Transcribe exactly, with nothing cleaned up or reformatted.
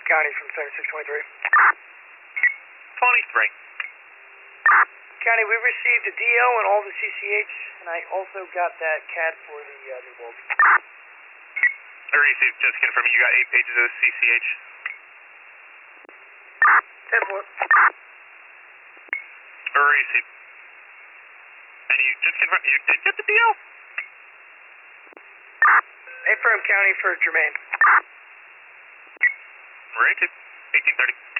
County from seventy-six twenty-three. twenty-three. County, we received a D O and all the C C H, and I also got that C A D for the uh, new bulb. I received, just confirming you got eight pages of C C H. ten four. I received. And you just confirm, you did get the D O? Affirm County for Jermaine. Rated eighteen thirty.